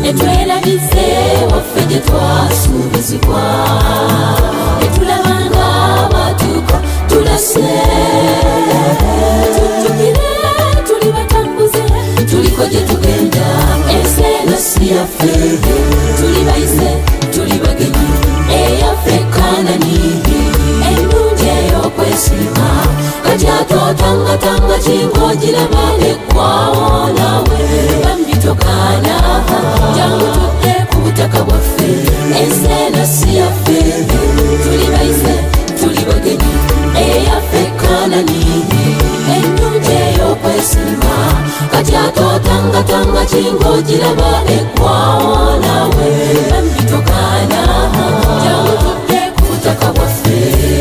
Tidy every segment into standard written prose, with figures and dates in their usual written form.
etwerabize waffe gye twasuubizibwa etulabanga abatuuka tulase tujjukire tuli batambuze tuliko gye tugenda ensi eno si yaffe tuli bayize tuli bagenyi eyaffe Kanani ennungi ey'okwesiima kati atootangatanga king'ogiraba eggwawo nawe bambi togaana jangu tudde ku butaka bwaffe ensi eno si yaffe tuli bayize tuli bagenyi eyaffe Kanani ennungi ey'okwesiima kati atootangatanga king'ogiraba eggwawo nawe bambi togaana jangu tudde ku butaka bwaffe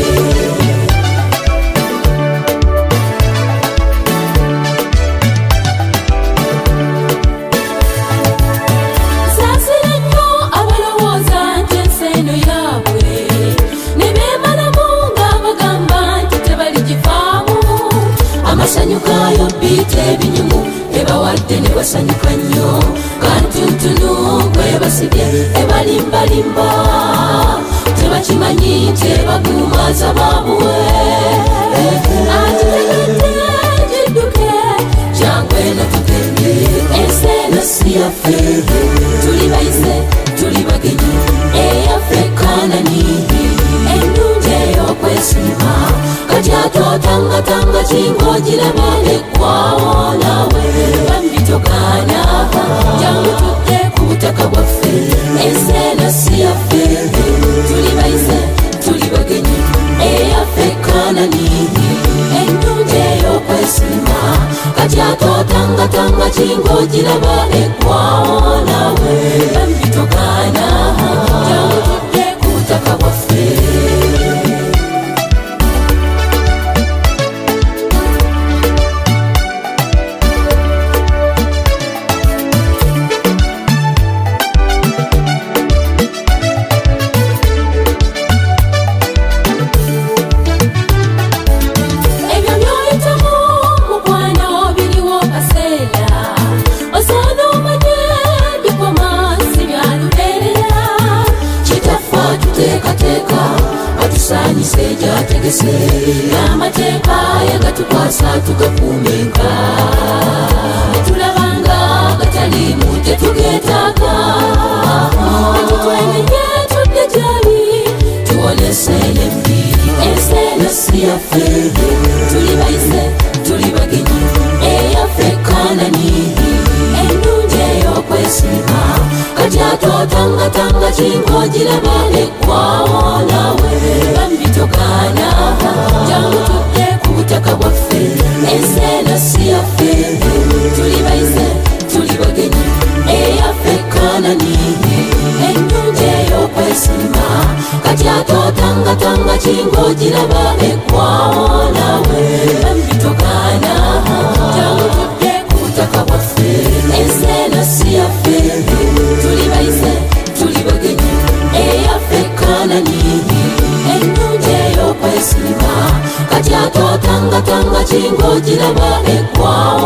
amasanyukayo biite ebinyumu ebawadde ne basanyuka nnyo kantuntunu gwe basibye ebalimbalimba tebakimanyi nti ebagumaza babuwe atitegedde gidduke jangu eno tugende ensi eno si yaffe tuli bayize tuli bagenyi eyaffe Kanani ennungi ey'okwesiima kati atootangatanga king'ogiraba eggwawo nawe bambi togaana jangu tudde ku butaka bwaffe ensi eno si yaffe tuli bayize tuli bagenyi eyaffe Kanani ennungi ey'okwesiima kati atootangatanga king'ogiraba eggwawo nawe bambi togaana jangu tudde ku butaka bwaffe atusaanyise gyategese n'amateeka yagatukwasa tugakuumenga netulabanga gataliimu tetugeetaaga netutwenenye tudde gyali tuwonese embi ensi eno si yaffe tuli bayize tuli bagenyi eyaffe Kanani ennungi ey'okwesiima kati atootangatanga king'ogiraba eggwawo nawe bambi togaana jangu tudde ku butaka bwaffe ensi eno si yaffe tuli bayize tuli bagenyi eyaffe Kanani ennungi ey'okwesiima kati atootangatanga king'ogiraba eggwawo nawe bambi togaana jangu tudde ku butaka bwaffe ensi eno si yaffe tuli bayize tuli bagenyi eyaffe Kanani ennungi ey'okwesiima kati atootangatanga king'ogiraba eggwawo